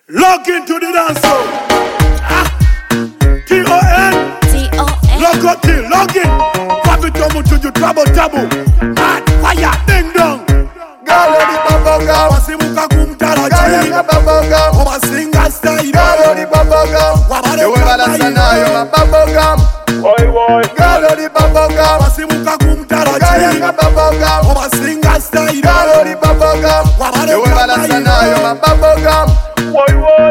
Log into the dance floor. T-O-N. Log in, log in. Kapitomu to you, trouble, trouble. Mad fire, ding dong. Galo di babonga, Wasimuka kumtara galo di chini. babonga, Oba singa style. galo di babonga. Wabare Yo wala sana yo kapaya. babonga. Boy, Galo di babonga, Wasimuka kumtara galo di chini. babonga. Oba singa style. Galo di babonga. Wabare Yo wala sana yo kapaya. babonga. boy.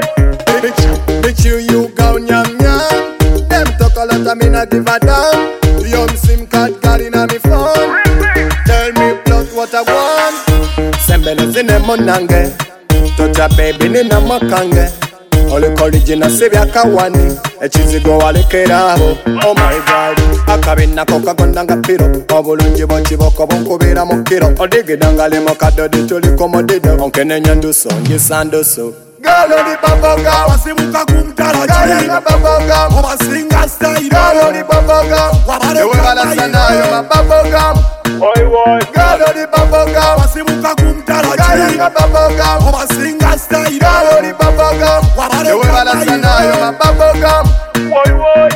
Bitch you go nyam nyam. Them talk a lot of me not give a damn. Young SIM card got in on me phone. Tell me plus what I want. Sembele zine monange. Touch a baby nina makange. Ole original sebya kawani. Echizigo wale kerabo. Oh my god. Akabina koka gondanga piro. Obulungi bochiboko bonkubira mukiro. Odigidanga le mokado dituli komodido. Onkene nyanduso nyisandoso. Galo di babonga, Wasimuka kumtara galo di chini. babonga. Oba singa style. Galo di babonga. Wabare Yo wala sana yo kapaya. babonga. Boy. Galo di babonga. Wasimuka kumtara Galo di chini. babonga. Oba singa style. Galo di babonga. Wabare Yo wala sana yo kapaya. babonga. Boy.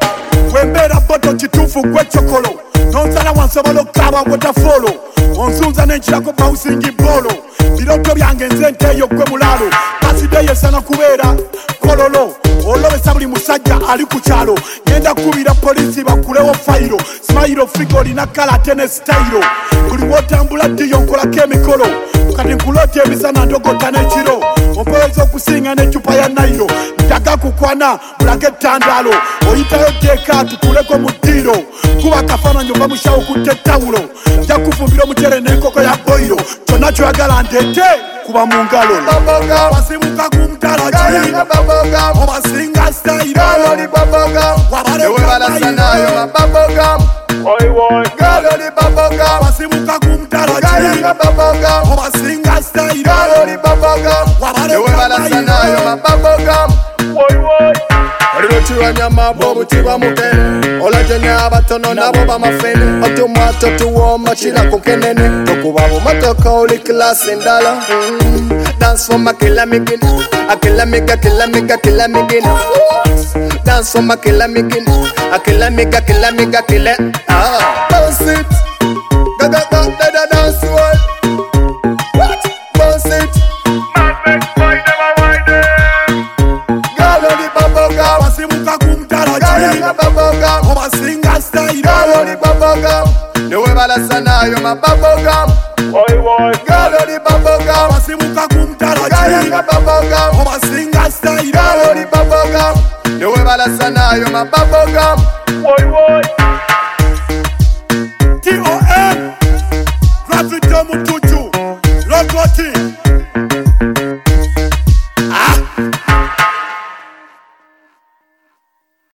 Wembera boto kitufu gw'ekikolo nonsala wansobola okukaba wetafolo onsunza n'enkirako bawusingi bolo biroto byange nze nteeyo gwe mulaalo basideyo esana kubeera kololo olobesa buli musajja ali ku kyalo genda kukubira polisi bakulewo fayiro simayiro figo olina kala ate ne sitayiro buli wotambula ddiyo nkolako emikolo kati nkuloota emisana ndogota n'ekiro ompoyeza okusinga n'ecupa ya nayiro ntaga kukwana mulage ettandaalo oyitayo teeka tukuleko mu ddiiro kuba kafaananyi ova mushawo kutta ettawulo nja kufumbira omucere n'enkoko ya boyiro kyonna kyoyagala nteete kuba mu ngalo Babonga, wasimuka kumtala galo di kiri babonga. oba singa style Galo di babonga. wabale Yo wala sana yo babonga. Boy. Galo di babonga. wasimuka kumtala Galo di kiri babonga. oba singa style Galo di babonga. wabale Yo wala sana yo babonga. Boy. Olutiwa nyama bobu tiwa mukene. Olajenya abatono nabo bamafene. Otumwato tuwoma kila kukenene. Tokuba bumotoka oli klasi ndala. Dance for my killer migin. A killer miga, killer miga, killer migin. Dance for my killer migin. A killer miga, killer miga, killer. Bounce it. Ga ga ga da da dance world. What? Bounce it. Galo di babonga. wasimuka kumtala Galo kiri di babonga. oba singa style Galo di babonga. Yo wala sana yo babonga. Boy. Galo di babonga. wasimuka kumtala Galo di kiri babonga. oba singa style Galo di babonga. Yo wala sana yo babonga. Boy.